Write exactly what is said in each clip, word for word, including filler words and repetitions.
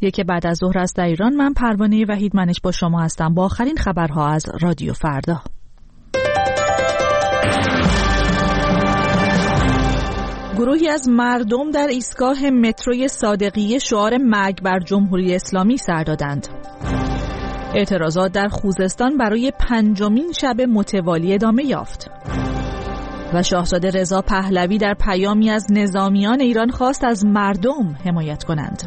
یک بعد از ظهر است در ایران. من پروانه وحید منش با شما هستم با آخرین خبرها از رادیو فردا. گروهی از مردم در ایستگاه متروی صادقیه شعار مرگ بر جمهوری اسلامی سر دادند. اعتراضات در خوزستان برای پنجمین شب متوالی ادامه یافت. و شاهزاده رضا پهلوی در پیامی از نظامیان ایران خواست از مردم حمایت کنند.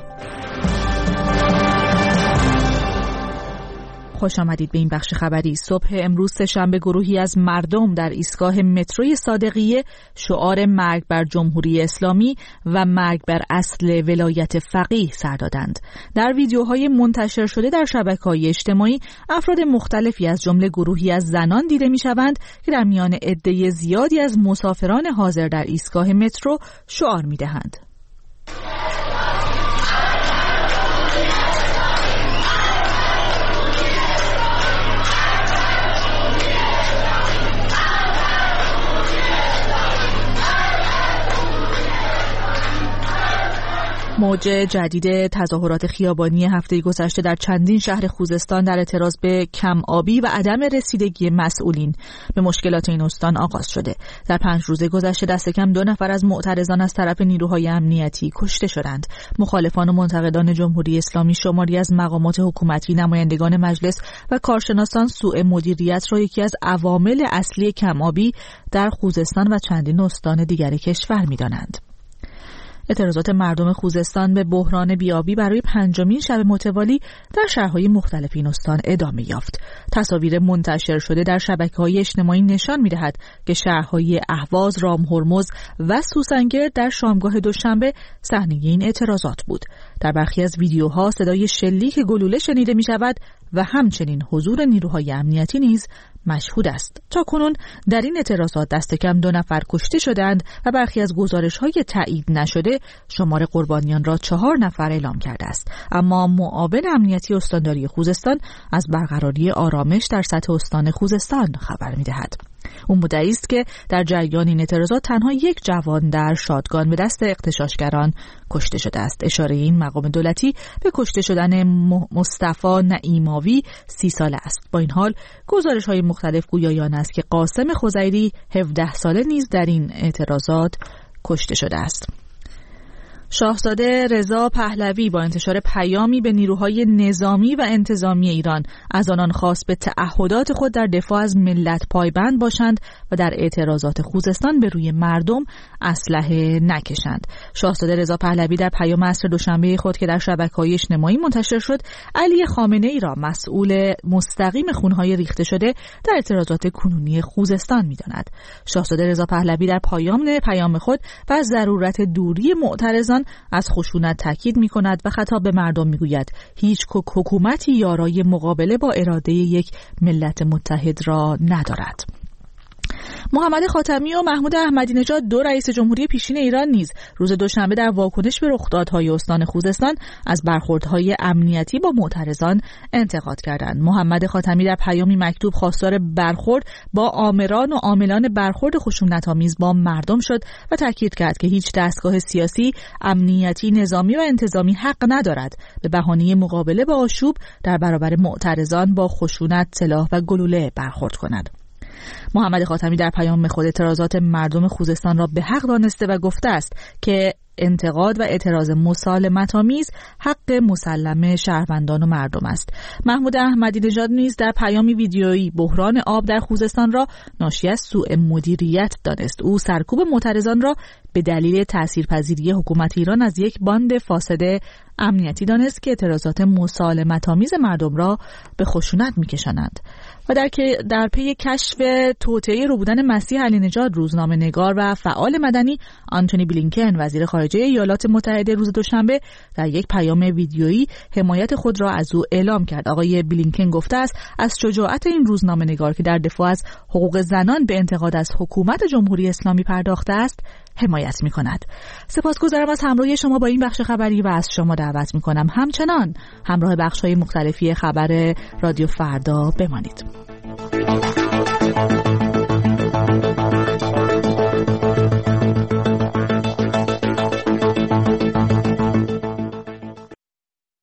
خوش آمدید به این بخش خبری. صبح امروز سه‌شنبه گروهی از مردم در ایستگاه متروی صادقیه شعار مرگ بر جمهوری اسلامی و مرگ بر اصل ولایت فقیه سر دادند. در ویدیوهای منتشر شده در شبکه‌های اجتماعی افراد مختلفی از جمله گروهی از زنان دیده می‌شوند که در میان عده زیادی از مسافران حاضر در ایستگاه مترو شعار می‌دهند. موج جدید تظاهرات خیابانی هفته گذشته در چندین شهر خوزستان در اعتراض به کم آبی و عدم رسیدگی مسئولین به مشکلات این استان آغاز شده. در پنج روز گذشته دست کم دو نفر از معترضان از طرف نیروهای امنیتی کشته شدند. مخالفان و منتقدان جمهوری اسلامی شماری از مقامات حکومتی، نمایندگان مجلس و کارشناسان سوء مدیریت را یکی از عوامل اصلی کم آبی در خوزستان و چندین استان دیگر کشور می‌دانند. اعتراضات مردم خوزستان به بحران بیابی برای پنجمین شب متوالی در شهرهای مختلف این استان ادامه یافت. تصاویر منتشر شده در شبکه‌های اجتماعی نشان می‌دهد که شهرهای اهواز، رامهرمز و سوسنگرد در شامگاه دوشنبه صحنه این اعتراضات بود. در برخی از ویدیوها صدای شلیک گلوله شنیده می‌شود و همچنین حضور نیروهای امنیتی نیز مشهود است. تاکنون در این اعتراضات دست کم دو نفر کشته شدند و برخی از گزارش‌های تایید نشده شمار قربانیان را چهار نفر اعلام کرده است. اما معاون امنیتی استانداری خوزستان از برقراری آرامش در سطح استان خوزستان خبر می‌دهد. او مدعی است که در جریان این اعتراضات تنها یک جوان در شادگان به دست اغتشاشگران کشته شده است. اشاره این مقام دولتی به کشته شدن مصطفی نعیماوی سی ساله است. با این حال گزارش‌های مختلف گویایان است که قاسم خضیری هفده ساله نیز در این اعتراضات کشته شده است. شاهزاده رضا پهلوی با انتشار پیامی به نیروهای نظامی و انتظامی ایران از آنان خواست به تعهدات خود در دفاع از ملت پایبند باشند و در اعتراضات خوزستان به روی مردم اسلحه نکشند. شاهزاده رضا پهلوی در پیام عصر دوشنبه خود که در شبکه‌های اجتماعی منتشر شد، علی خامنه‌ای را مسئول مستقیم خونهای ریخته شده در اعتراضات کنونی خوزستان می‌داند. شاهزاده رضا پهلوی در پایام پیام خود بر ضرورت دوری معترضان از خشونت تاکید می‌کند و خطاب به مردم می‌گوید هیچ حکومتی یارای مقابله با اراده یک ملت متحد را ندارد. محمد خاتمی و محمود احمدی نژاد دو رئیس جمهوری پیشین ایران نیز روز دوشنبه در واکنش به رخدادهای استان خوزستان از برخوردهای امنیتی با معترضان انتقاد کردند. محمد خاتمی در پیامی مکتوب خواستار برخورد با آمران و عاملان برخورد خشونت‌آمیز با مردم شد و تاکید کرد که هیچ دستگاه سیاسی، امنیتی، نظامی و انتظامی حق ندارد به بهانه مقابله با آشوب در برابر معترضان با خشونت، سلاح و گلوله برخورد کند. محمد خاتمی در پیام خود اعتراضات مردم خوزستان را به حق دانسته و گفته است که انتقاد و اعتراض مسالمت‌آمیز حق مسلم شهروندان و مردم است. محمود احمدی نژاد نیز در پیامی ویدیویی بحران آب در خوزستان را ناشی از سوء مدیریت دانست. او سرکوب معترضان را به دلیل تاثیرپذیری حکومت ایران از یک باند فاسد امنیتی دانست که اعتراضات مسالمت‌آمیز مردم را به خشونت می‌کشانند. و در که در پی کشف توطئه ربودن مسیح علی نژاد، روزنامه‌نگار و فعال مدنی آنتونی بلینکن وزیر خارجه ایالات متحده روز دوشنبه در یک پیام ویدیویی حمایت خود را از او اعلام کرد. آقای بلینکن گفته است از شجاعت این روزنامه‌نگار که در دفاع از حقوق زنان به انتقاد از حکومت جمهوری اسلامی پرداخته است حمایت می‌کند. سپاسگزارم از همراهی شما با این بخش خبری و از شما دعوت می‌کنم همچنان همراه بخش‌های مختلفی خبر رادیو فردا بمانید.